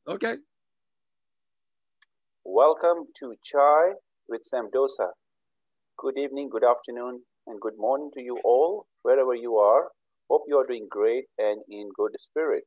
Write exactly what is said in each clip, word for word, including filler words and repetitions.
Okay. Welcome to Chai with Samdosa. Good evening, good afternoon, and good morning to you all, wherever you are. Hope you are doing great and in good spirit.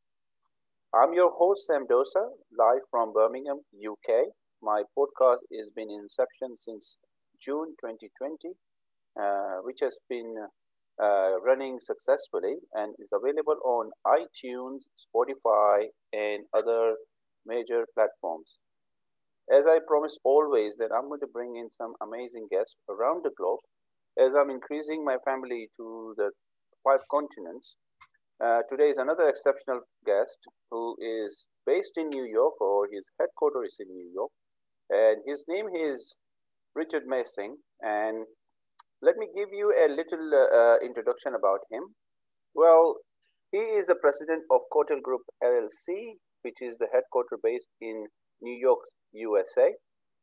I'm your host, Samdosa, live from Birmingham, U K. My podcast has been in inception since June twenty twenty, uh, which has been uh, running successfully and is available on iTunes, Spotify, and other major platforms. As I promise always that I'm going to bring in some amazing guests around the globe as I'm increasing my family to the five continents. Uh, today is another exceptional guest who is based in New York, or his headquarters is in New York, and his name is Richard Messing. And let me give you a little uh, uh, introduction about him. Well, he is the president of Cotel Group L L C, which is the headquarters based in New York, U S A.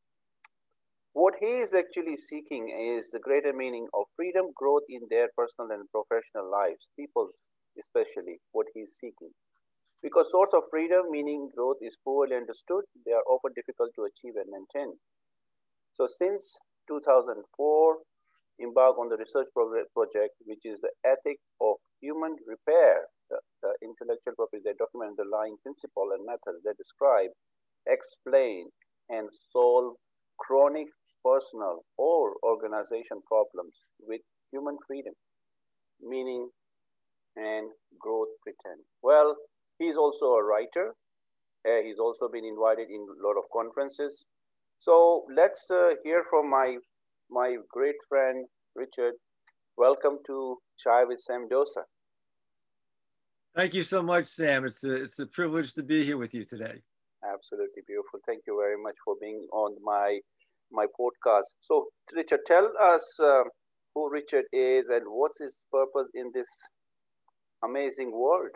What he is actually seeking is the greater meaning of freedom, growth in their personal and professional lives, people's especially, what he is seeking. Because source of freedom, meaning growth is poorly understood, they are often difficult to achieve and maintain. So since two thousand four, embark on the research project, which is the ethic of human repair, the, the intellectual property. They document the underlying principle and methods that describe, explain, and solve chronic personal or organization problems with human freedom, meaning, and growth pretend. Well, he's also a writer. Uh, he's also been invited in a lot of conferences. So let's uh, hear from my my great friend Richard. Welcome to Chai with Sam Dosa. Thank you so much, Sam. It's a, it's a privilege to be here with you today. Absolutely beautiful. Thank you very much for being on my my podcast. So, Richard, tell us uh, who Richard is and what's his purpose in this amazing world.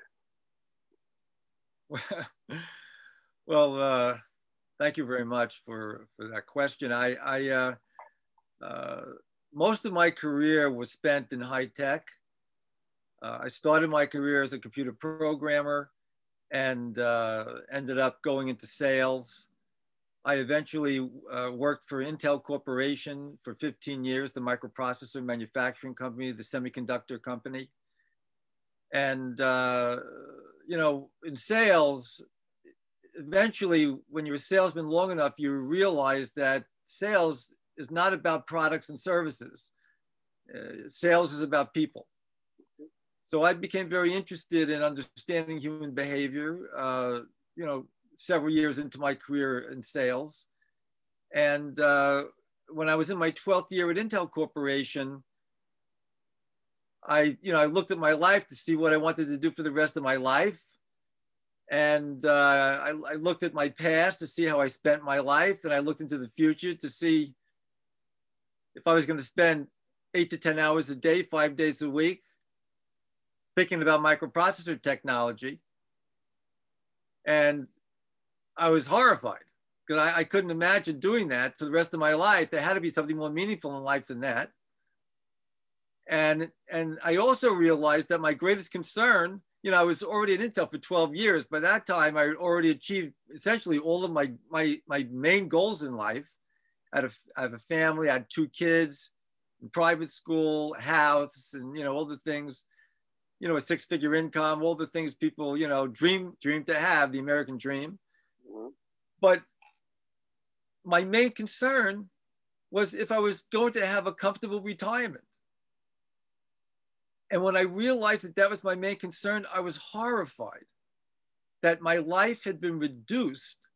Well, uh, thank you very much for, for that question. I, I uh, uh, most of my career was spent in high tech. Uh, I started my career as a computer programmer and uh, ended up going into sales. I eventually uh, worked for Intel Corporation for fifteen years, the microprocessor manufacturing company, the semiconductor company. And, uh, you know, in sales, eventually, when you're a salesman long enough, you realize that sales is not about products and services. Uh, sales is about people. So I became very interested in understanding human behavior, uh, you know, several years into my career in sales. And uh, when I was in my twelfth year at Intel Corporation, I, you know, I looked at my life to see what I wanted to do for the rest of my life. And uh, I, I looked at my past to see how I spent my life. And I looked into the future to see if I was going to spend eight to ten hours a day, five days a week, thinking about microprocessor technology. And I was horrified because I, I couldn't imagine doing that for the rest of my life. There had to be something more meaningful in life than that. And, and I also realized that my greatest concern, you know, I was already at Intel for twelve years. By that time, I had already achieved essentially all of my, my, my main goals in life. I, had a, I have a family, I had two kids, private school, house, and, you know, all the things, you know, a six-figure income, all the things people, you know, dream, dream to have, the American dream. Mm-hmm. But my main concern was if I was going to have a comfortable retirement. And when I realized that that was my main concern, I was horrified that my life had been reduced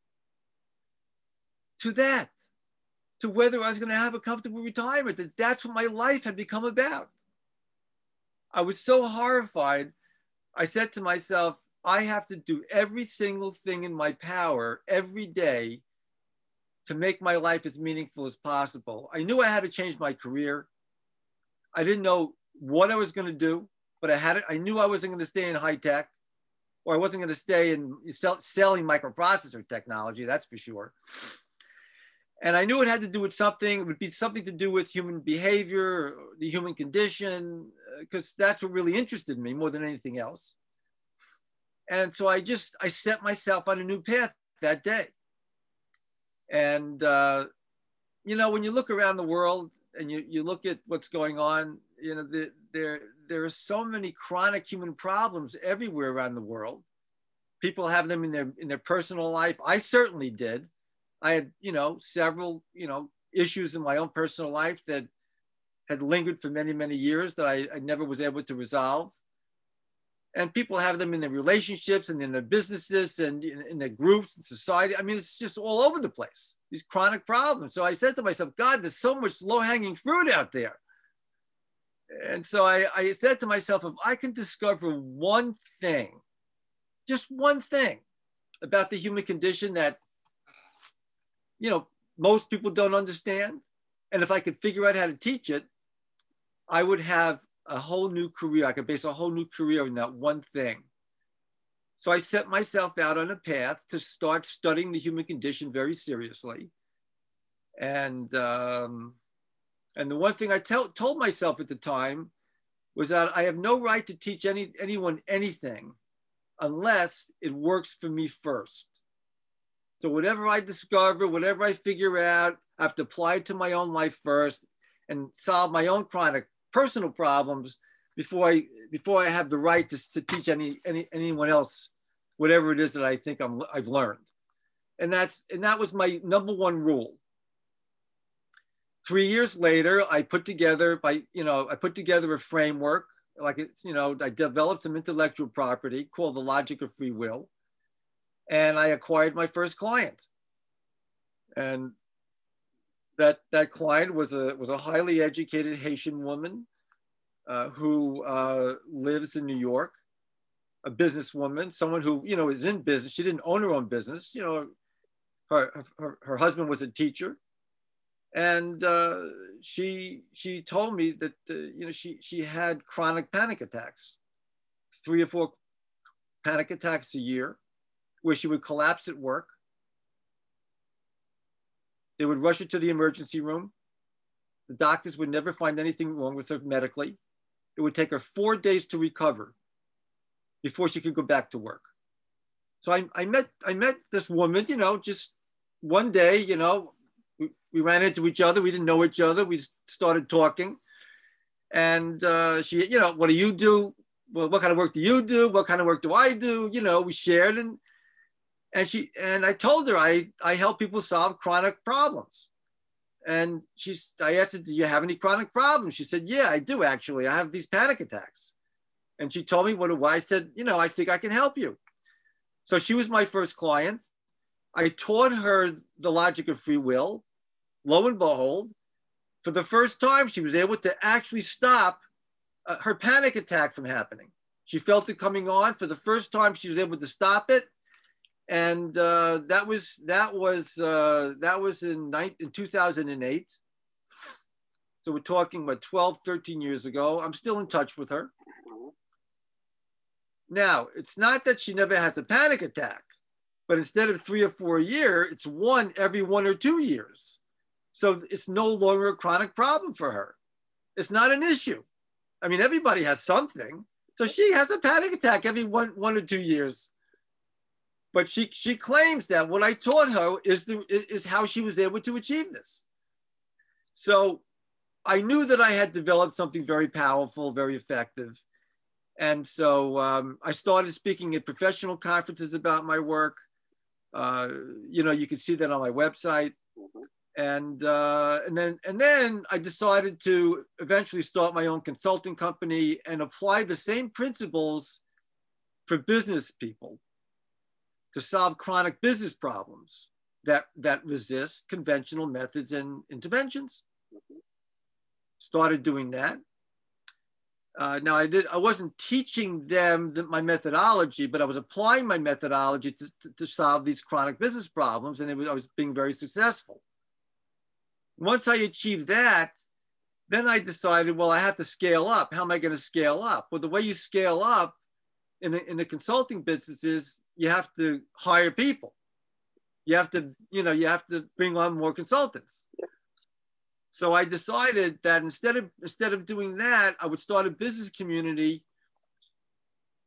to that, to whether I was going to have a comfortable retirement, that that's what my life had become about. I was so horrified. I said to myself, I have to do every single thing in my power every day to make my life as meaningful as possible. I knew I had to change my career. I didn't know what I was going to do, but I had it. I knew I wasn't going to stay in high tech, or I wasn't going to stay in sell, selling microprocessor technology, that's for sure. And I knew it had to do with something. It would be something to do with human behavior, the human condition, because that's what really interested me more than anything else. And so I just, I set myself on a new path that day. And, uh, you know, when you look around the world and you, you look at what's going on, you know, the, there, there are so many chronic human problems everywhere around the world. People have them in their, in their personal life. I certainly did. I had, you know, several, you know, issues in my own personal life that had lingered for many, many years that I, I never was able to resolve. And people have them in their relationships and in their businesses and in, in their groups and society. I mean, it's just all over the place, these chronic problems. So I said to myself, God, there's so much low-hanging fruit out there. And so I, I said to myself, if I can discover one thing, just one thing about the human condition that, you know, most people don't understand, and if I could figure out how to teach it, I would have a whole new career. I could base a whole new career on that one thing. So I set myself out on a path to start studying the human condition very seriously. And, um, and the one thing I tell, told myself at the time was that I have no right to teach any, anyone anything unless it works for me first. So whatever I discover, whatever I figure out, I have to apply it to my own life first and solve my own chronic personal problems before I before I have the right to, to teach any, any anyone else whatever it is that I think I'm, I've learned. And that's and that was my number one rule. Three years later, I put together by you know I put together a framework, like it's you know I developed some intellectual property called the Logic of Free Will, and I acquired my first client. And that that client was a was a highly educated Haitian woman uh, who uh, lives in New York, a businesswoman, someone who you know is in business. She didn't own her own business. You know, her her, her husband was a teacher, and uh, she she told me that uh, you know she she had chronic panic attacks, three or four panic attacks a year, where she would collapse at work. They would rush her to the emergency room. The doctors would never find anything wrong with her medically. It would take her four days to recover before she could go back to work. So I, I met I met this woman, you know, just one day, you know, we, we ran into each other. We didn't know each other. We started talking. And uh, she, you know, what do you do? Well, what kind of work do you do? What kind of work do I do? You know, we shared and And she and I told her I, I help people solve chronic problems. And she's I asked her, do you have any chronic problems? She said, yeah, I do actually. I have these panic attacks. And she told me what I said, you know, I think I can help you. So she was my first client. I taught her the logic of free will. Lo and behold, for the first time, she was able to actually stop uh, her panic attack from happening. She felt it coming on. For the first time, she was able to stop it. And uh, that was that was uh, that was in, in two thousand eight. So we're talking about twelve, thirteen years ago. I'm still in touch with her. Now, it's not that she never has a panic attack, but instead of three or four a year, it's one every one or two years. So it's no longer a chronic problem for her. It's not an issue. I mean, everybody has something. So she has a panic attack every one, one or two years. But she, she claims that what I taught her is, the, is how she was able to achieve this. So I knew that I had developed something very powerful, very effective. And so um, I started speaking at professional conferences about my work. Uh, you know, you can see that on my website. And, uh, and, then, and then I decided to eventually start my own consulting company and apply the same principles for business people to solve chronic business problems that, that resist conventional methods and interventions. Started doing that. Uh, now I did, I wasn't teaching them the, my methodology, but I was applying my methodology to, to, to solve these chronic business problems, and it was, I was being very successful. Once I achieved that, then I decided, well, I have to scale up. How am I going to scale up? Well, the way you scale up in the, in the consulting business is you have to hire people. You have to, you know, you have to bring on more consultants. Yes. So I decided that instead of instead of doing that, I would start a business community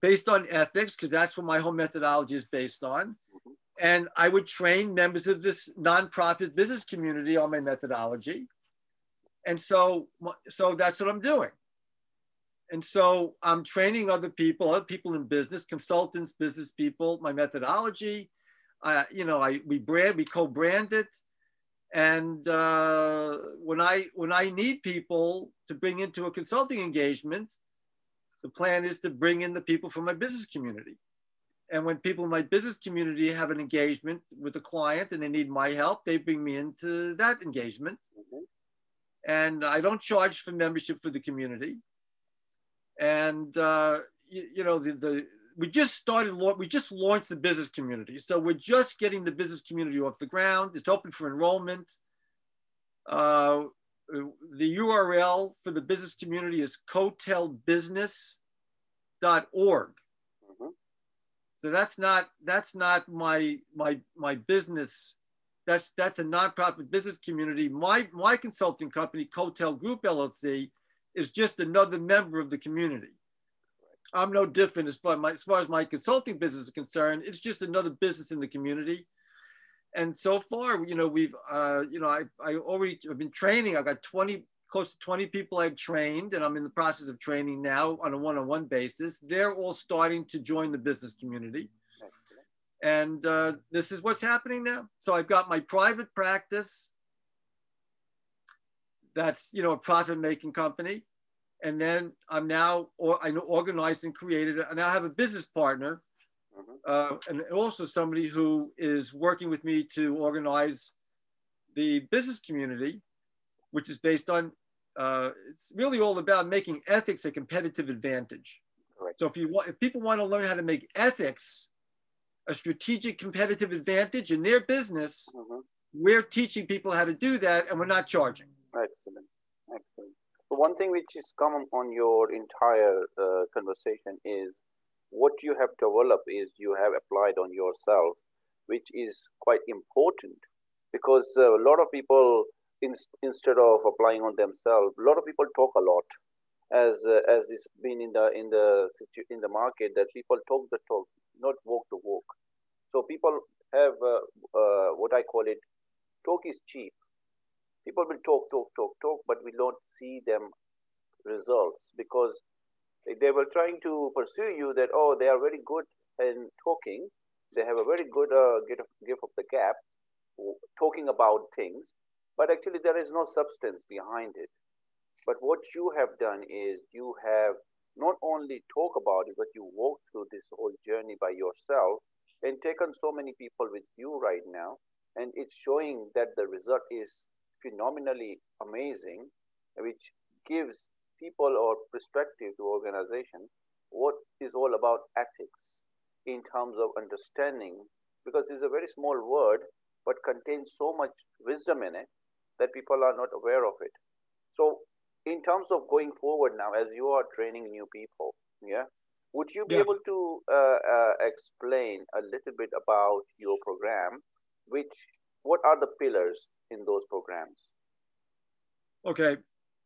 based on ethics, because that's what my whole methodology is based on. Mm-hmm. And I would train members of this nonprofit business community on my methodology. And so, so that's what I'm doing. And so I'm training other people, other people in business, consultants, business people, my methodology. Uh, you know, I we brand, we co-brand it. And uh, when I when I need people to bring into a consulting engagement, the plan is to bring in the people from my business community. And when people in my business community have an engagement with a client and they need my help, they bring me into that engagement. Mm-hmm. And I don't charge for membership for the community. And, uh, you, you know, the, the we just started, we just launched the business community. So we're just getting the business community off the ground. It's open for enrollment. Uh, the U R L for the business community is cotel business dot org. Mm-hmm. So that's not, that's not my, my, my business. That's, that's a nonprofit business community. My, my consulting company, Cotel Group L L C, is just another member of the community. I'm no different as far, my, as far as my consulting business is concerned. It's just another business in the community. And so far, you know, we've, uh, you know, I, I already have been training. I've got twenty, close to twenty people I've trained, and I'm in the process of training now on a one-on-one basis. They're all starting to join the business community. And uh, this is what's happening now. So I've got my private practice. That's, you know, a profit-making company. And then I'm now, or I organized and created, I now have a business partner, uh, and also somebody who is working with me to organize the business community, which is based on, uh, it's really all about making ethics a competitive advantage. Correct. So if you want, if people want to learn how to make ethics a strategic competitive advantage in their business, mm-hmm. we're teaching people how to do that, and we're not charging. Excellent, excellent. So one thing which is common on your entire uh, conversation is what you have developed is you have applied on yourself, which is quite important, because uh, a lot of people, in, instead of applying on themselves, a lot of people talk a lot, as uh, as it's been in the in the in the market, that people talk the talk, not walk the walk. So people have uh, uh, what I call it, talk is cheap. People will talk, talk, talk, talk, but we don't see them results, because they were trying to pursue you that, oh, they are very good in talking. They have a very good uh, gift of the gab, talking about things, but actually there is no substance behind it. But what you have done is you have not only talk about it, but you walk through this whole journey by yourself and taken so many people with you right now. And it's showing that the result is phenomenally amazing, which gives people or perspective to organization what is all about ethics in terms of understanding, because it's a very small word but contains so much wisdom in it that people are not aware of it. So in terms of going forward now, as you are training new people, yeah, would you be yeah. able to uh, uh, explain a little bit about your program, which what are the pillars in those programs? Okay.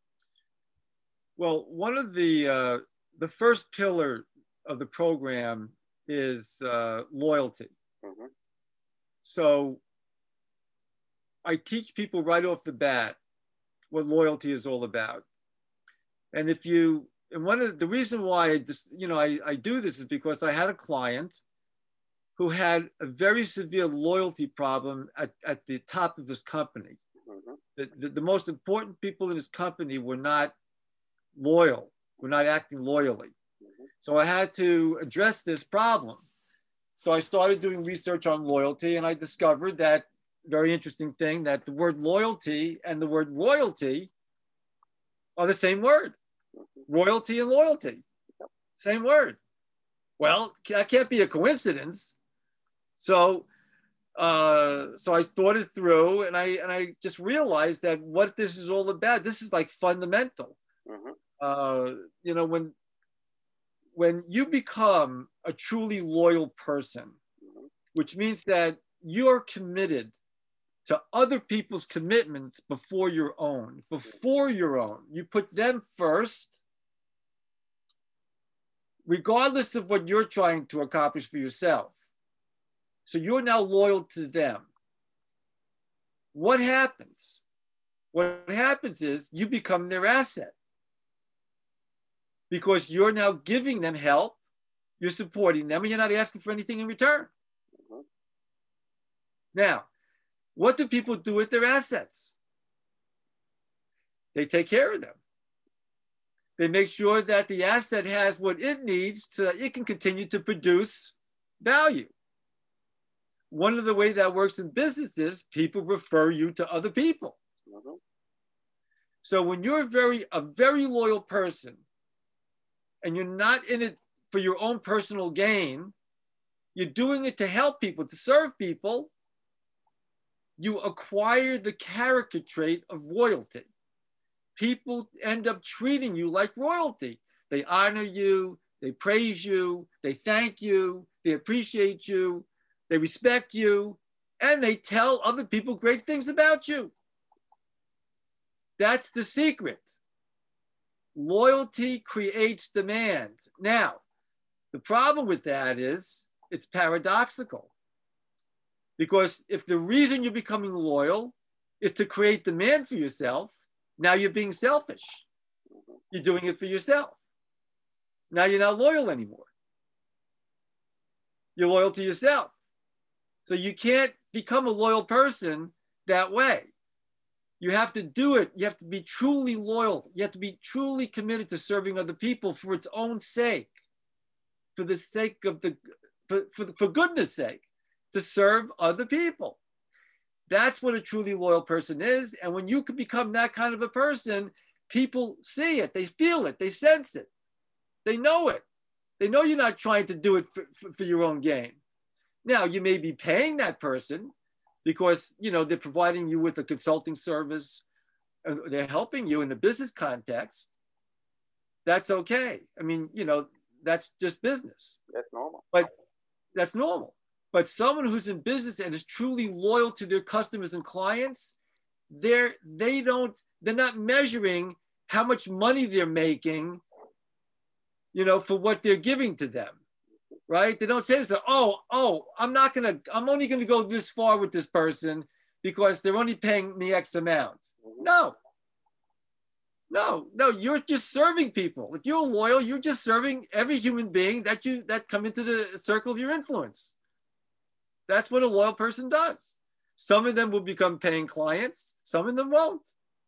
Well, one of the, uh, the first pillar of the program is uh, loyalty. Mm-hmm. So I teach people right off the bat what loyalty is all about. And if you, and one of the, the reason why I just, you know, I, I do this is because I had a client who had a very severe loyalty problem at, at the top of his company. Mm-hmm. The, the, the most important people in his company were not loyal, were not acting loyally. Mm-hmm. So I had to address this problem. So I started doing research on loyalty, and I discovered that very interesting thing, that the word loyalty and the word royalty are the same word. Mm-hmm. Royalty and loyalty, yep. Same word. Well, that can't be a coincidence. So, uh, so I thought it through, and I and I just realized that what this is all about. This is like fundamental. Mm-hmm. Uh, you know, when when you become a truly loyal person, mm-hmm. which means that you're committed to other people's commitments before your own, before your own. You put them first. regardless of what you're trying to accomplish for yourself. So you're now loyal to them. What happens? What happens is you become their asset because you're now giving them help, you're supporting them, and you're not asking for anything in return. Mm-hmm. Now, what do people do with their assets? They take care of them. They make sure that the asset has what it needs so that it can continue to produce value. One of the ways that works in business is people refer you to other people. Mm-hmm. So when you're very, a very loyal person and you're not in it for your own personal gain, you're doing it to help people, to serve people, you acquire the character trait of royalty. People end up treating you like royalty. They honor you, they praise you, they thank you, they appreciate you, they respect you, and they tell other people great things about you. That's the secret. Loyalty creates demand. Now, the problem with that is it's paradoxical. Because if the reason you're becoming loyal is to create demand for yourself, now you're being selfish. You're doing it for yourself. Now you're not loyal anymore. You're loyal to yourself. So you can't become a loyal person that way. You have to do it. You have to be truly loyal. You have to be truly committed to serving other people for its own sake, for the sake of the, for, for, for goodness sake, to serve other people. That's what a truly loyal person is. And when you can become that kind of a person, people see it, they feel it, they sense it, they know it. They know you're not trying to do it for, for, for your own gain. Now, you may be paying that person because, you know, they're providing you with a consulting service, and they're helping you in the business context. That's okay. I mean, you know, that's just business. That's normal. But that's normal. But someone who's in business and is truly loyal to their customers and clients, they're, they don't, they're not measuring how much money they're making, you know, for what they're giving to them, right? They don't say, oh, oh, I'm not gonna, I'm only gonna go this far with this person because they're only paying me X amount. No, no, no, you're just serving people. If you're loyal, you're just serving every human being that you, that come into the circle of your influence. That's what a loyal person does. Some of them will become paying clients. Some of them won't.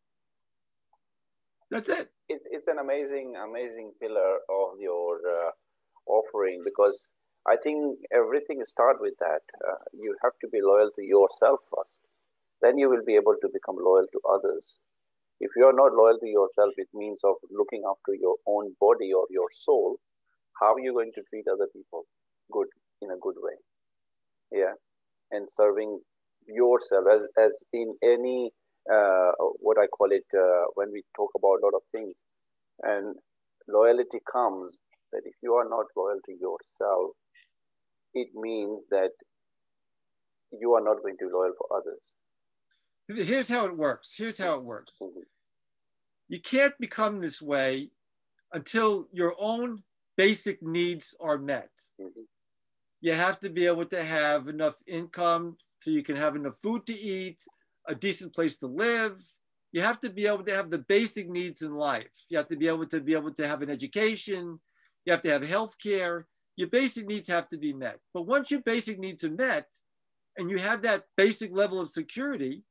That's it. It's, it's an amazing, amazing pillar of your uh, offering, because I think everything starts with that. Uh, you have to be loyal to yourself first. Then you will be able to become loyal to others. If you're not loyal to yourself, it means of looking after your own body or your soul. How are you going to treat other people good, in a good way? Yeah, and serving yourself as, as in any, uh, what I call it, uh, when we talk about a lot of things. And loyalty comes that if you are not loyal to yourself, it means that you are not going to be loyal for others. Here's how it works. Here's how it works. Mm-hmm. You can't become this way until your own basic needs are met. Mm-hmm. You have to be able to have enough income so you can have enough food to eat, a decent place to live. You have to be able to have the basic needs in life. You have to be able to be able to have an education. You have to have health care. Your basic needs have to be met. But once your basic needs are met and you have that basic level of security,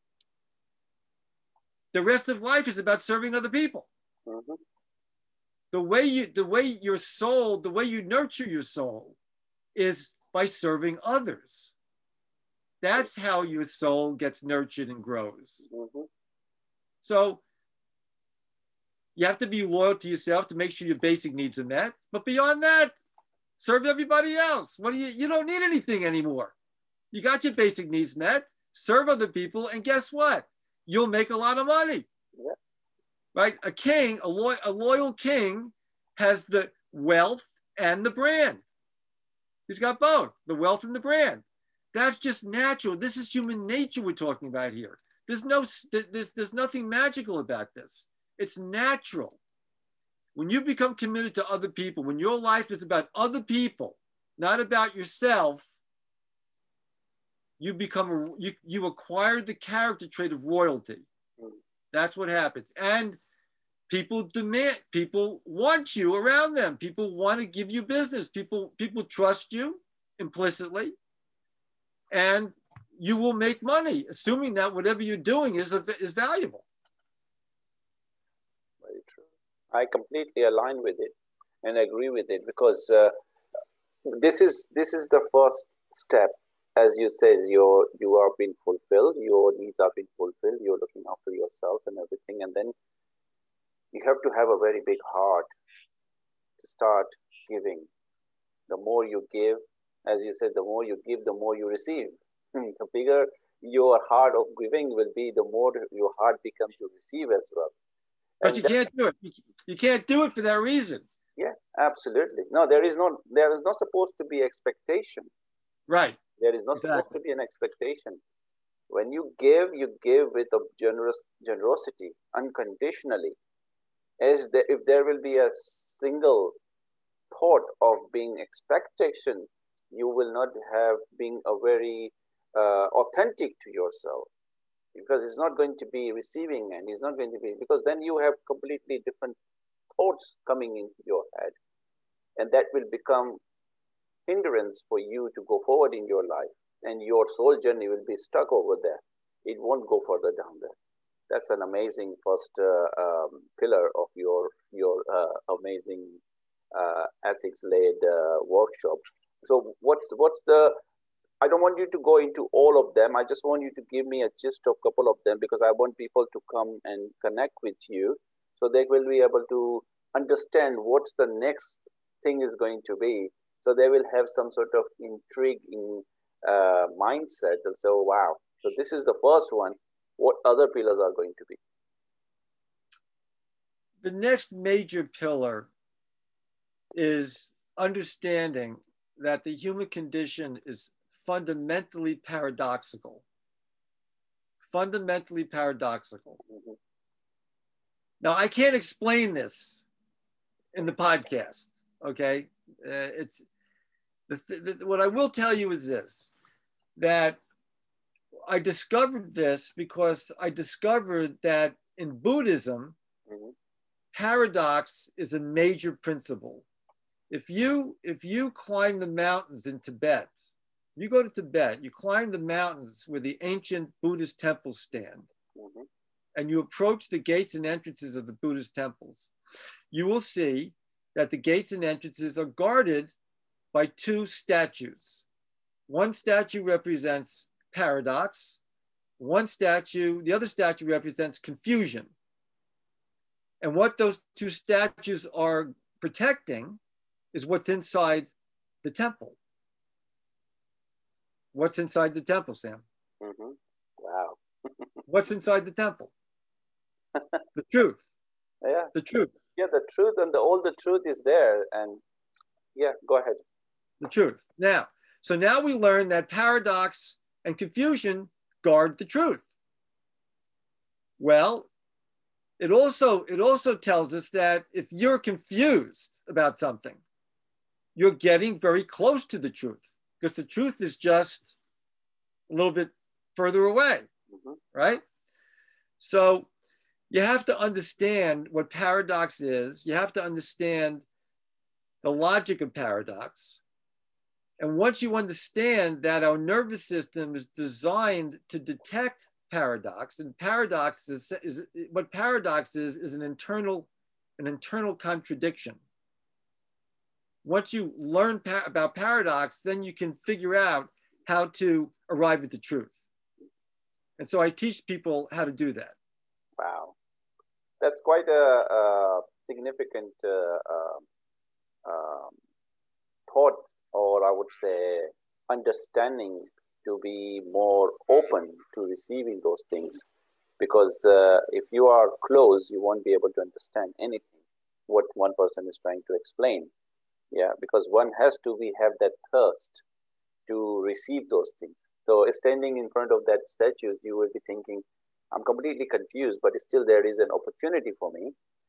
the rest of life is about serving other people. Mm-hmm. The way you, the way your soul, the way you nurture your soul is by serving others. That's how your soul gets nurtured and grows. Mm-hmm. So you have to be loyal to yourself to make sure your basic needs are met. But beyond that, serve everybody else. What do you, you don't need anything anymore. You got your basic needs met, serve other people, and guess what? You'll make a lot of money. Yeah. Right? A king, a, lo- a loyal king has the wealth and the brand. He's got both, the wealth and the brand. That's just natural. This is human nature we're talking about here. There's no, there's, there's nothing magical about this. It's natural. when you become committed to other people, when your life is about other people, not about yourself, you become, a, you, you acquire the character trait of royalty. That's what happens. And people demand, people want you around them. People want to give you business. People, people trust you implicitly, and you will make money, assuming that whatever you're doing is, is valuable. Very true. I completely align with it and agree with it, because uh, this is this is the first step. As you said, you're, you are being fulfilled, your needs are being fulfilled, you're looking after yourself and everything, and then you have to have a very big heart to start giving. The more you give, as you said, the more you give, the more you receive. The bigger your heart of giving will be, the more your heart becomes to receive as well. But and you can't do it. You can't do it for that reason. Yeah, absolutely. No, there is no, there is not supposed to be expectation. Right. There is not exactly. supposed to be an expectation. When you give, you give with a generous generosity, unconditionally. As the, if there will be a single thought of being expectation, you will not have been a very uh, authentic to yourself, because it's not going to be receiving, and it's not going to be, because then you have completely different thoughts coming into your head, and that will become hindrance for you to go forward in your life, and your soul journey will be stuck over there. It won't go further down there. That's an amazing first uh, um, pillar of your your uh, amazing uh, ethics-led uh, workshop. So what's what's the? I don't want you to go into all of them. I just want you to give me a gist of a couple of them, because I want people to come and connect with you, so they will be able to understand what's the next thing is going to be. So they will have some sort of intriguing uh, mindset. They'll say, oh, wow, so this is the first one. What other pillars are going to be? The next major pillar is understanding that the human condition is fundamentally paradoxical. Fundamentally paradoxical. Mm-hmm. Now, I can't explain this in the podcast, okay? Uh, it's the, th- the, what I will tell you is this, that I discovered this because I discovered that in Buddhism, mm-hmm. paradox is a major principle. If you, if you climb the mountains in Tibet, you go to Tibet, you climb the mountains where the ancient Buddhist temples stand, mm-hmm. and you approach the gates and entrances of the Buddhist temples, you will see that the gates and entrances are guarded by two statues. One statue represents paradox. One statue, the other statue represents confusion. And what those two statues are protecting is what's inside the temple. What's inside the temple, Sam? Mm-hmm. Wow. What's inside the temple? The truth. Yeah. The truth. Yeah, the truth, and the, all the truth is there. And yeah, go ahead. The truth. Now, so now we learn that paradox and confusion guard the truth. Well, it also, it also tells us that if you're confused about something, you're getting very close to the truth, because the truth is just a little bit further away, mm-hmm. right? So you have to understand what paradox is. You have to understand the logic of paradox. And once you understand that our nervous system is designed to detect paradox, and paradox is, is what paradox is, is an internal, an internal contradiction. Once you learn pa- about paradox, then you can figure out how to arrive at the truth. And so I teach people how to do that. Wow. That's quite a, a significant uh, uh, um, thought, or I would say understanding, to be more open to receiving those things. Because uh, if you are closed, you won't be able to understand anything, what one person is trying to explain. Yeah, because one has to be have that thirst to receive those things. So standing in front of that statue, you will be thinking, I'm completely confused, but still there is an opportunity for me.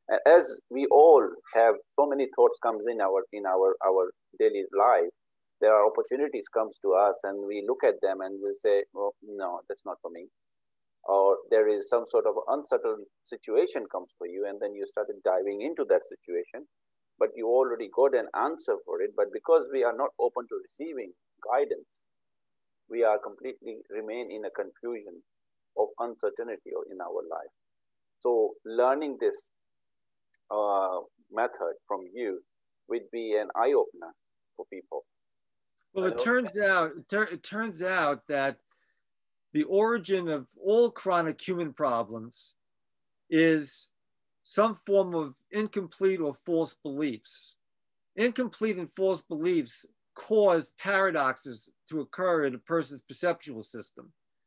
As we all have so many thoughts comes in our in our our daily life, there are opportunities comes to us, and we look at them and we say, "Oh, no, that's not for me." Or there is some sort of uncertain situation comes for you, and then you started diving into that situation, but you already got an answer for it. But because we are not open to receiving guidance, we are completely remain in a confusion of uncertainty in our life. So learning this uh, method from you would be an eye opener for people. Well, it turns out it, tur it turns out that the origin of all chronic human problems is some form of incomplete or false beliefs. Incomplete and false beliefs cause paradoxes to occur in a person's perceptual system.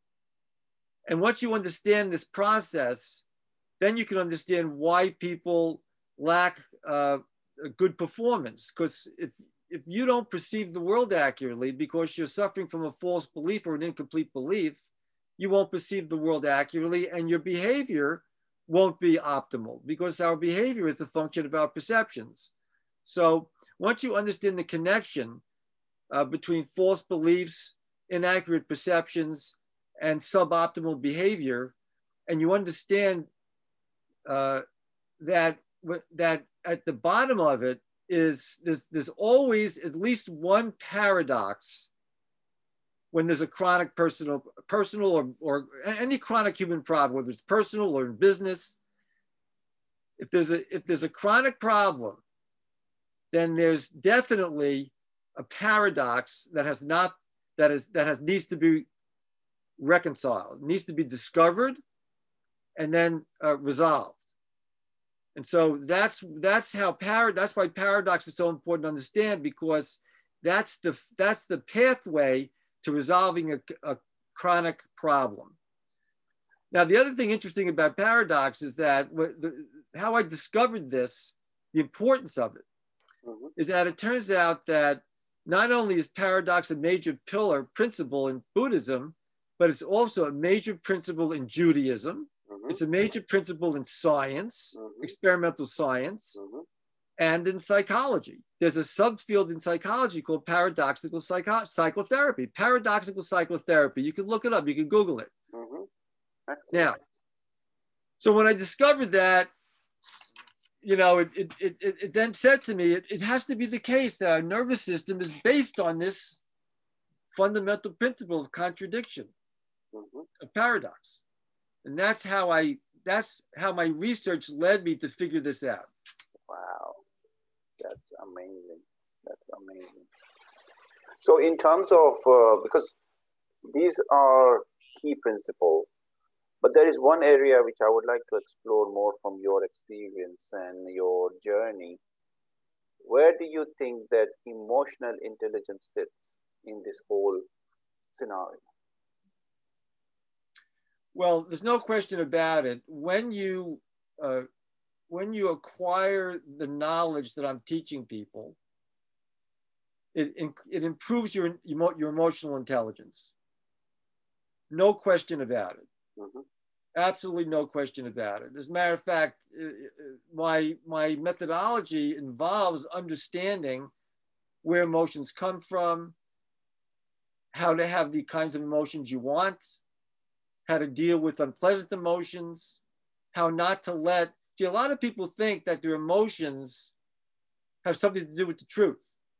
And once you understand this process, then you can understand why people lack uh, a good performance. Because if, if you don't perceive the world accurately because you're suffering from a false belief or an incomplete belief, you won't perceive the world accurately, and your behavior won't be optimal, because our behavior is a function of our perceptions. So once you understand the connection uh, between false beliefs, inaccurate perceptions, and suboptimal behavior, and you understand uh, that, that at the bottom of it is there's, there's always at least one paradox when there's a chronic personal, personal or, or any chronic human problem, whether it's personal or in business. If there's a, if there's a chronic problem, then there's definitely a paradox that has not, that is, that has, needs to be reconciled, needs to be discovered and then uh, resolved. And so that's, that's how para, that's why paradox is so important to understand, because that's the, that's the pathway to resolving a, a chronic problem. Now, the other thing interesting about paradox is that the, how I discovered this, the importance of it, mm-hmm. is that it turns out that not only is paradox a major pillar principle in Buddhism, but it's also a major principle in Judaism. Mm-hmm. It's a major principle in science, mm-hmm. experimental science, mm-hmm. and in psychology. There's a subfield in psychology called paradoxical psycho psychotherapy. Paradoxical psychotherapy. You can look it up. You can Google it. Mm-hmm. Now, so when I discovered that, you know, it, it, it, it then said to me, it, it has to be the case that our nervous system is based on this fundamental principle of contradiction, mm-hmm. of paradox. And that's how I, that's how my research led me to figure this out. Wow. That's amazing. That's amazing. So in terms of, uh, because these are key principles, but there is one area which I would like to explore more from your experience and your journey. Where do you think that emotional intelligence sits in this whole scenario? Well, there's no question about it. When you, uh, when you acquire the knowledge that I'm teaching people, it, it improves your, your emotional intelligence. No question about it. Mm-hmm. Absolutely no question about it. As a matter of fact, my, my methodology involves understanding where emotions come from, how to have the kinds of emotions you want, how to deal with unpleasant emotions, how not to let, see, a lot of people think that their emotions have something to do with the truth.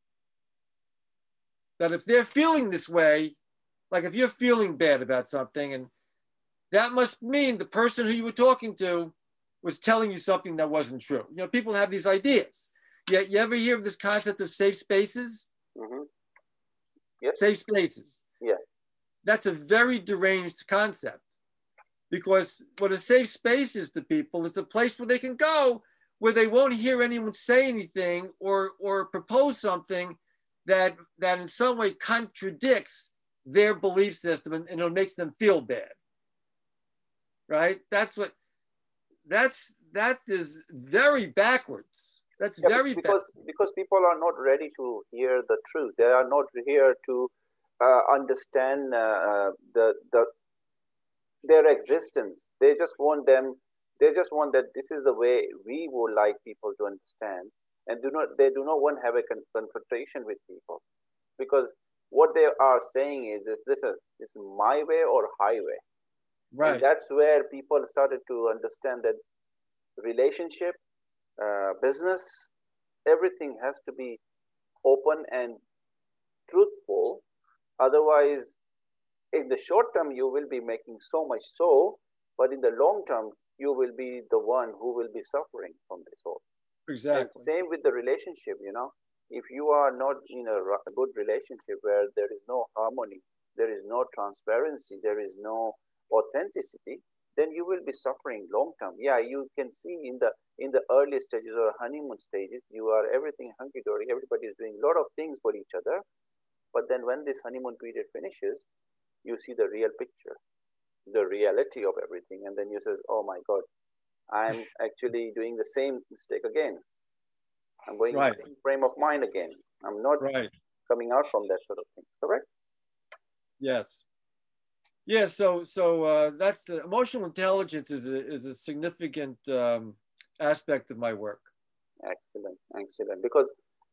That if they're feeling this way, like if you're feeling bad about something, and that must mean the person who you were talking to was telling you something that wasn't true. You know, people have these ideas. You, you ever hear of this concept of safe spaces? Mm-hmm. Yes. Safe spaces. Yeah. That's a very deranged concept, because what a safe space is to people is a place where they can go where they won't hear anyone say anything or, or propose something that, that in some way contradicts their belief system, and, and it makes them feel bad. Right? That's what, that's, that is very backwards. That's yeah, very because, backwards. Because people are not ready to hear the truth. They are not here to uh, understand uh, the, the, their existence. They just want them They just want that this is the way we would like people to understand, and do not they do not want to have a con- confrontation with people, because what they are saying is this, this is this is my way or highway. And Right. that's where people started to understand that relationship, uh, business, everything has to be open and truthful. Otherwise, in the short term, you will be making so much so, but in the long term, you will be the one who will be suffering from this all. And Exactly. same with the relationship, you know. If you are not in a, a good relationship where there is no harmony, there is no transparency, there is no authenticity, then you will be suffering long term. Yeah, you can see in the in the early stages or honeymoon stages, you are everything hunky dory. Everybody is doing a lot of things for each other. But then when this honeymoon period finishes, you see the real picture, the reality of everything, and then you say, "Oh my God, I'm actually doing the same mistake again. I'm going in the Right. same frame of mind again. I'm not Right. coming out from that sort of thing." Correct? Yes. Yeah. So so uh, that's the emotional intelligence is a, is a significant um, aspect of my work. Excellent, excellent. Because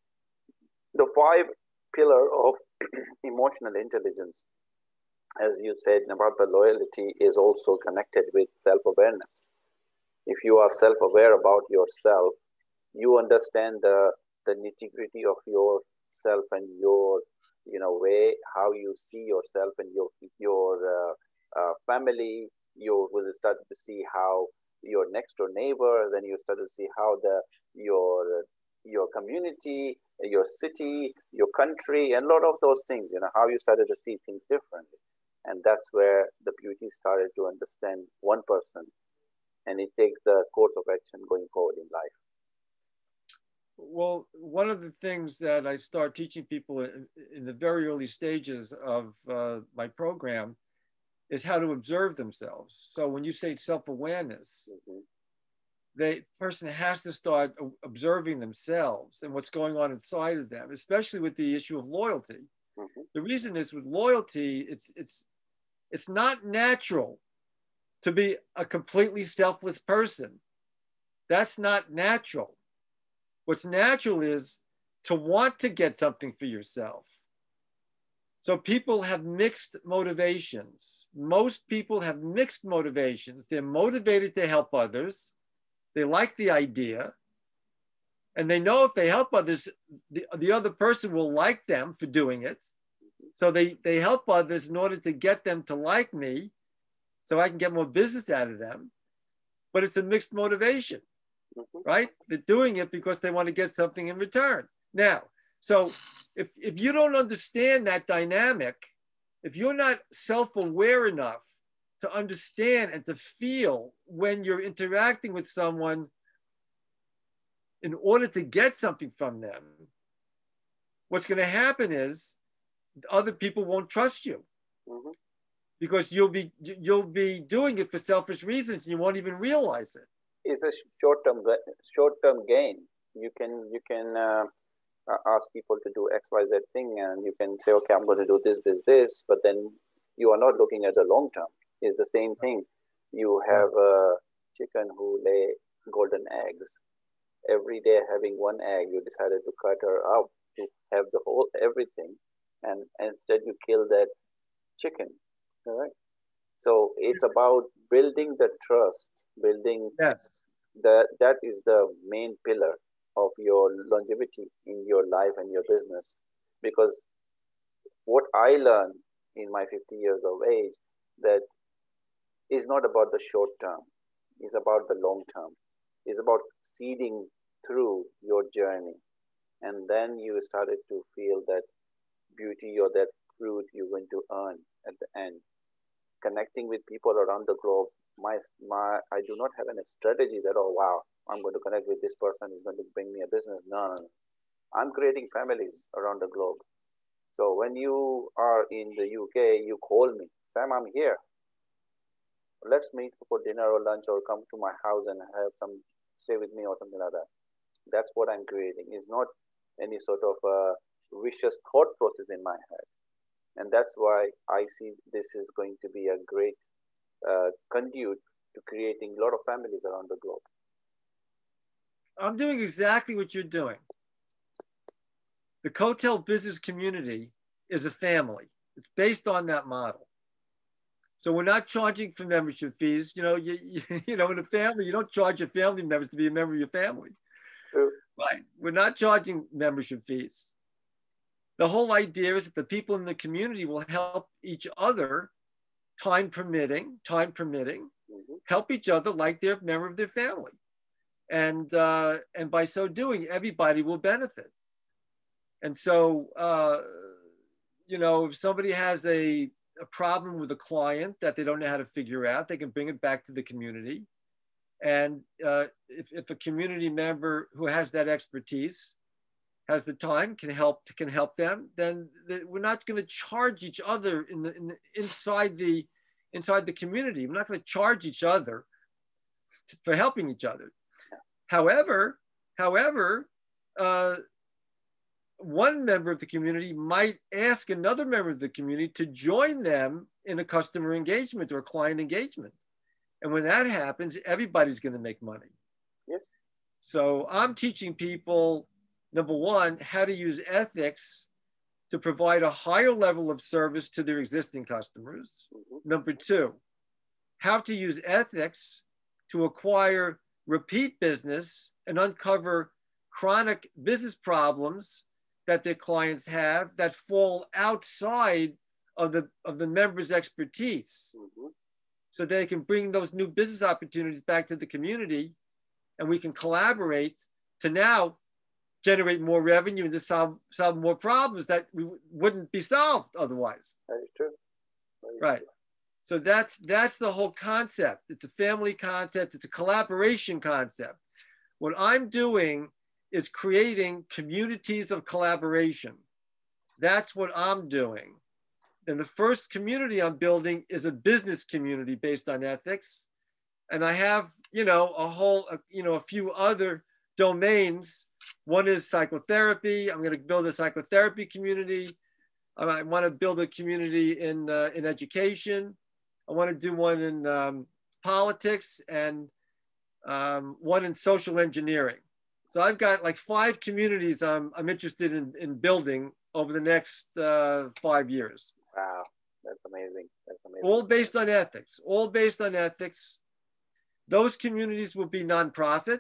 the five pillar of emotional intelligence, as you said about the loyalty, is also connected with self-awareness. If you are self-aware about yourself, you understand the the nitty-gritty of yourself and your you know way how you see yourself and your your uh, uh, family. You will start to see how your next door neighbor, then you start to see how the your your community, your city, your country, and a lot of those things, you know how you started to see things differently. And that's where the beauty started to understand one person, and it takes the course of action going forward in life. Well, one of the things that I start teaching people in, in the very early stages of uh, my program is how to observe themselves. So when you say self-awareness, Mm-hmm. the person has to start observing themselves and what's going on inside of them, especially with the issue of loyalty. Mm-hmm. The reason is with loyalty, it's it's it's not natural to be a completely selfless person. That's not natural. What's natural is to want to get something for yourself. So people have mixed motivations. Most people have mixed motivations. They're motivated to help others. They like the idea. And they know if they help others, the, the other person will like them for doing it. So they, they help others in order to get them to like me so I can get more business out of them. But it's a mixed motivation, Mm-hmm. right? They're doing it because they want to get something in return. Now, so if, if you don't understand that dynamic, if you're not self-aware enough to understand and to feel when you're interacting with someone in order to get something from them, what's going to happen is other people won't trust you. Mm-hmm. Because you'll be you'll be doing it for selfish reasons and you won't even realize it. It's a short term short term gain. You can you can uh, ask people to do X Y Z thing, and you can say, okay, I'm going to do this this this, but then you are not looking at the long term. It's the same thing. You have a chicken who lay golden eggs. Every day having one egg, you decided to cut her out to have the whole everything, and, and instead you kill that chicken. All right. So it's about building the trust, building Yes. the that is the main pillar of your longevity in your life and your business. Because what I learned in my fifty years of age, that is not about the short term, it's about the long term. It's about seeding through your journey. And then you started to feel that beauty or that fruit you're going to earn at the end. Connecting with people around the globe. My, my, I do not have any strategy that, oh, wow, I'm going to connect with this person, is going to bring me a business. No, no, no. I'm creating families around the globe. So when you are in the U K, you call me, Sam, I'm here. Let's meet for dinner or lunch, or come to my house and have some, stay with me or something like that. That's what I'm creating. It's not any sort of uh, vicious thought process in my head. And that's why I see this is going to be a great uh, conduit to creating a lot of families around the globe? I'm doing exactly what you're doing. The Cotel business community is a family. It's based on that model. So we're not charging for membership fees. You know, you, you, you know, in a family, you don't charge your family members to be a member of your family. True. Right. We're not charging membership fees. The whole idea is that the people in the community will help each other, time permitting, time permitting, mm-hmm. help each other like they're a member of their family. And, uh, and by so doing, everybody will benefit. And so, uh, you know, if somebody has a, a problem with a client that they don't know how to figure out, they can bring it back to the community. And uh, if, if a community member who has that expertise, has the time, can help can help them, then the, we're not going to charge each other in the, in the inside the inside the community. We're not going to charge each other for helping each other. However, however, uh, one member of the community might ask another member of the community to join them in a customer engagement or a client engagement. And when that happens, everybody's going to make money. Yes. So I'm teaching people, number one, how to use ethics to provide a higher level of service to their existing customers. Mm-hmm. Number two, how to use ethics to acquire repeat business and uncover chronic business problems that their clients have that fall outside of the, of the member's expertise. Mm-hmm. So they can bring those new business opportunities back to the community, and we can collaborate to now generate more revenue and to solve, solve more problems that we wouldn't be solved otherwise. That is true. That is right. True. So that's, that's the whole concept. It's a family concept. It's a collaboration concept. What I'm doing is creating communities of collaboration. That's what I'm doing. And the first community I'm building is a business community based on ethics. And I have, you know, a whole, you know, a few other domains. One is psychotherapy. I'm going to build a psychotherapy community. I want to build a community in, uh, in education. I want to do one in um, politics and um, one in social engineering. So I've got like five communities I'm, I'm interested in, in building over the next uh, five years. Wow, that's amazing. That's amazing. All based on ethics, all based on ethics. Those communities will be nonprofit,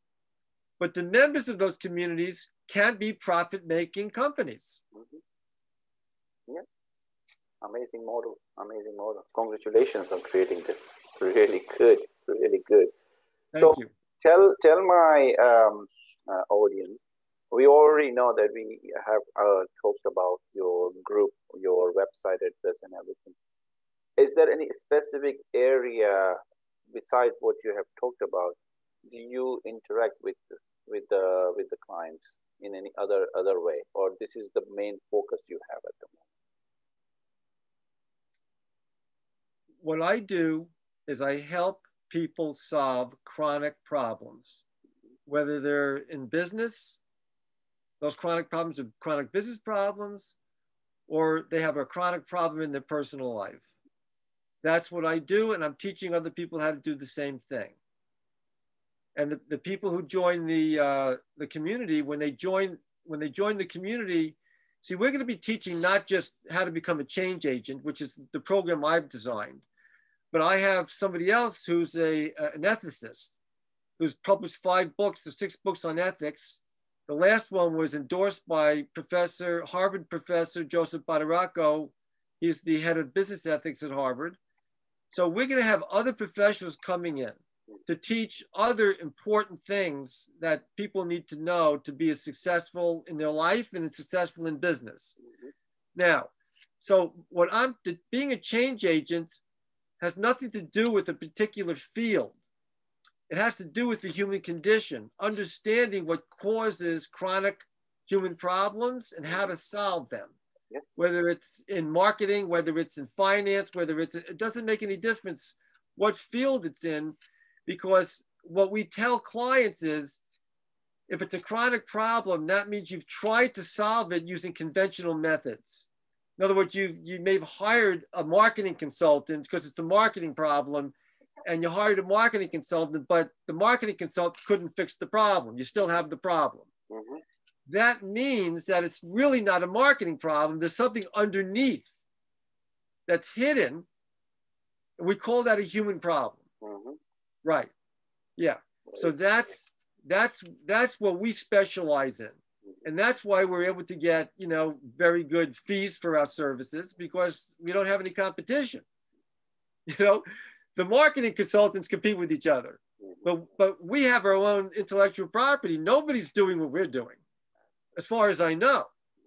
but the members of those communities can be profit-making companies. Mm-hmm. Yeah, amazing model, amazing model. Congratulations on creating this. Really good, really good. Thank so you. Tell, tell my um, uh, audience, we already know that we have uh, talked about your group, your website address and everything. Is there any specific area besides what you have talked about? Do you interact with with the with the clients in any other other way, or this is the main focus you have at the moment? What I do is I help people solve chronic problems, whether they're in business. Those chronic problems are chronic business problems, or they have a chronic problem in their personal life. That's what I do, and I'm teaching other people how to do the same thing. And the, the people who join the, uh, the community, when they join, when they join the community, see, we're going to be teaching not just how to become a change agent, which is the program I've designed, but I have somebody else who's a, an ethicist, who's published five books or six books on ethics. The last one was endorsed by Professor, Harvard Professor Joseph Badaracco. He's the head of business ethics at Harvard. So we're going to have other professionals coming in to teach other important things that people need to know to be as successful in their life and successful in business. Mm-hmm. Now, so what I'm, being a change agent has nothing to do with a particular field. It has to do with the human condition, understanding what causes chronic human problems and how to solve them. Yes. Whether it's in marketing, whether it's in finance, whether it's, it doesn't make any difference what field it's in, because what we tell clients is, if it's a chronic problem, that means you've tried to solve it using conventional methods. In other words, you, you may have hired a marketing consultant because it's a marketing problem, and you hired a marketing consultant, but the marketing consultant couldn't fix the problem. You still have the problem. Mm-hmm. That means that it's really not a marketing problem. There's something underneath that's hidden. And we call that a human problem. Mm-hmm. Right. Yeah. So that's, that's, that's what we specialize in. And that's why we're able to get, you know, very good fees for our services, because we don't have any competition. You know, the marketing consultants compete with each other, but, but we have our own intellectual property. Nobody's doing what we're doing, as far as I know.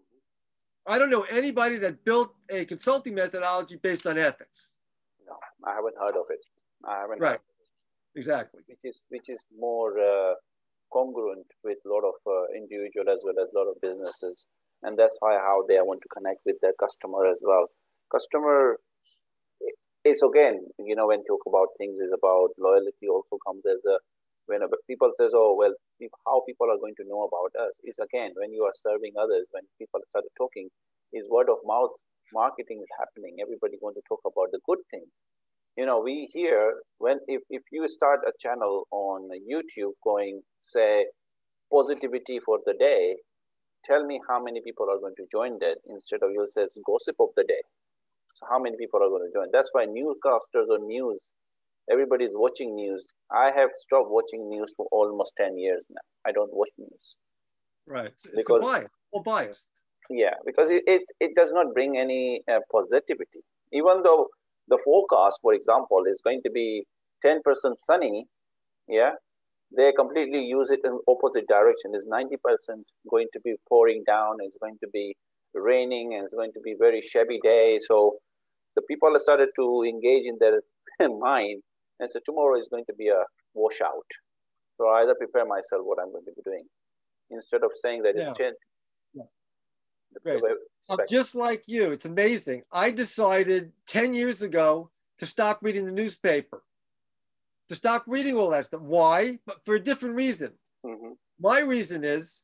I don't know anybody that built a consulting methodology based on ethics. No, I haven't heard of it. I haven't. Right. Heard of it. Exactly. Which is, which is more uh, congruent with a lot of uh, individual as well as a lot of businesses. And that's why how they want to connect with their customer as well. Customer, it's again, you know, when you talk about things is about loyalty also comes as a, when a, people says, oh, well, how people are going to know about us is again, when you are serving others, when people start talking, is word of mouth marketing is happening. Everybody going to talk about the good things. You know, we hear when, if, if you start a channel on YouTube going, say, positivity for the day, tell me how many people are going to join that instead of you say gossip of the day. So how many people are going to join? That's why newscasters or news, everybody's watching news. I have stopped watching news for almost ten years now. I don't watch news. Right. It's, it's because, biased, or biased. Yeah, because it, it, it does not bring any uh, positivity. Even though the forecast, for example, is going to be ten percent sunny, yeah, they completely use it in opposite direction. Is ninety percent going to be pouring down, it's going to be raining, and it's going to be very shabby day. So the people have started to engage in their mind and say tomorrow is going to be a washout. So I either prepare myself what I'm going to be doing instead of saying that yeah. it's changed. Yeah. Great. Uh, just like you, it's amazing. I decided ten years ago to stop reading the newspaper, to stop reading all that stuff. Why? But for a different reason. Mm-hmm. My reason is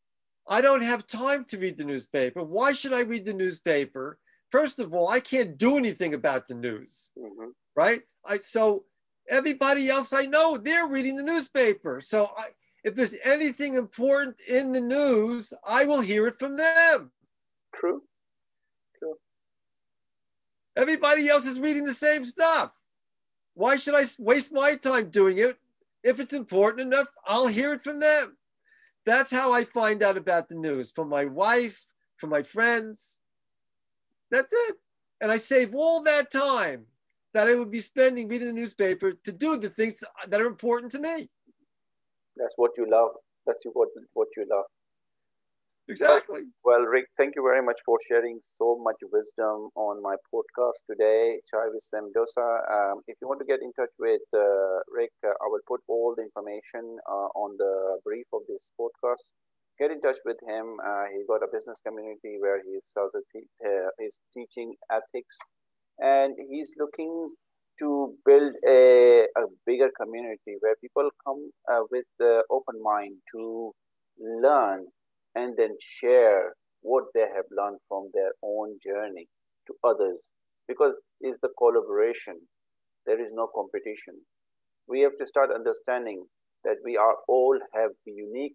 I don't have time to read the newspaper. Why should I read the newspaper? First of all, I can't do anything about the news, mm-hmm. right? I, so everybody else I know, they're reading the newspaper. So I, if there's anything important in the news, I will hear it from them. True. True. Everybody else is reading the same stuff. Why should I waste my time doing it? If it's important enough, I'll hear it from them. That's how I find out about the news, from my wife, from my friends. That's it. And I save all that time that I would be spending reading the newspaper to do the things that are important to me. That's what you love. That's what, what you love. Exactly. Well, Rick, thank you very much for sharing so much wisdom on my podcast today, Chai with Sam Dosa. Um, if you want to get in touch with uh, Rick, uh, I will put all the information uh, on the brief of this podcast. Get in touch with him. Uh, he got a business community where he started te- uh, he's teaching ethics, and he's looking to build a, a bigger community where people come uh, with the open mind to learn and then share what they have learned from their own journey to others, because it's the collaboration. There is no competition. We have to start understanding that we are all have unique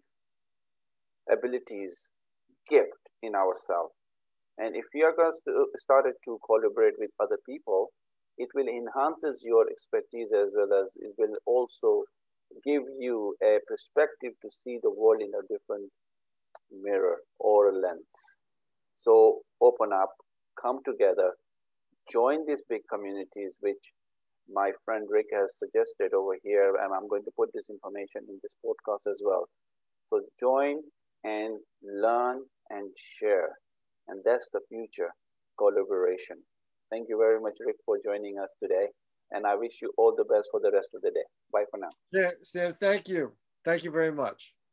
abilities, gift in ourselves. And if we are going to start to collaborate with other people, it will enhances your expertise as well as it will also give you a perspective to see the world in a different mirror or a lens. So open up, come together, join these big communities, which my friend Rick has suggested over here, and I'm going to put this information in this podcast as well. So join and learn and share, and that's the future, collaboration. Thank you very much, Rick, for joining us today, and I wish you all the best for the rest of the day. Bye for now. Sam, Sam, thank you. Thank you very much.